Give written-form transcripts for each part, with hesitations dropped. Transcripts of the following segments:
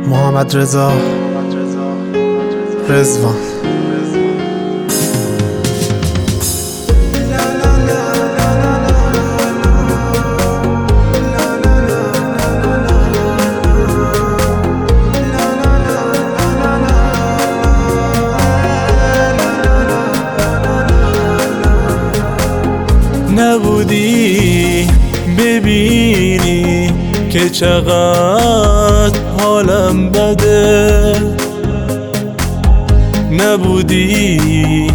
محمد رضا رضوان. نبودی ببینی که چقدر حالم بده، نبودی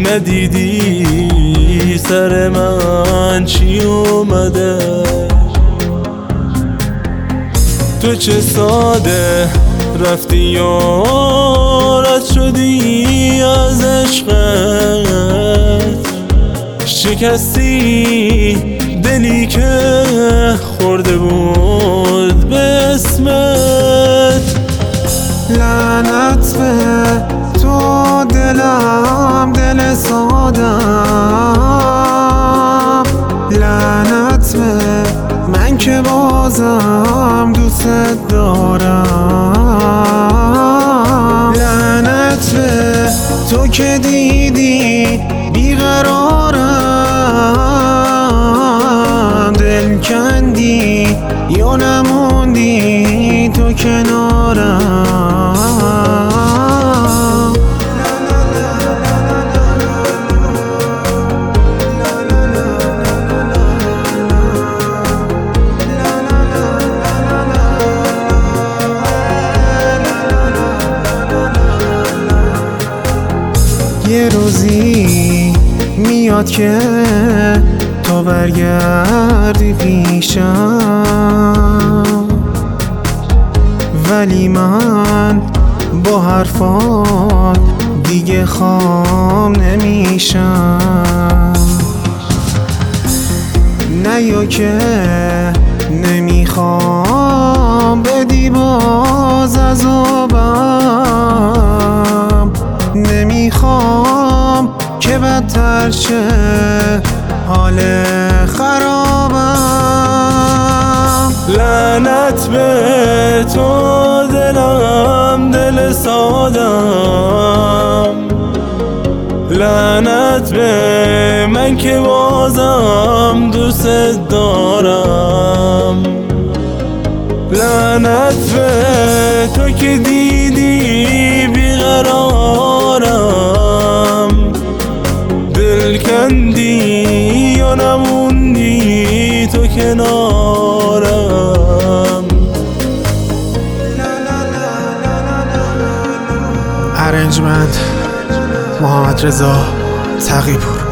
ندیدی سر من چی اومده. تو چه ساده رفتی و رد شدی از عشقت، شکستی دلی که خورده بود به اسمت. لعنت به تو دلم دل سادم، لعنت به من که بازم دوست دارم، لعنت به تو که دیدی بیقرارم، دل کندی یا نموندی تو کنارم. یه روزی میاد که تو برگردی پیشم، ولی من با حرفات دیگه خام نمیشم. نه یا که نمیخوام بدی باز عذابم، نمیخوام که بدتر شه حال خرابم. لعنت به تو دلم دل سادم، لعنت به من که بازم دوست دارم، لعنت به تو که دیدی بیقرارم، دل کندی یا نموندی تو کنارم. ارنجمند محمد رضا تقی‌پور.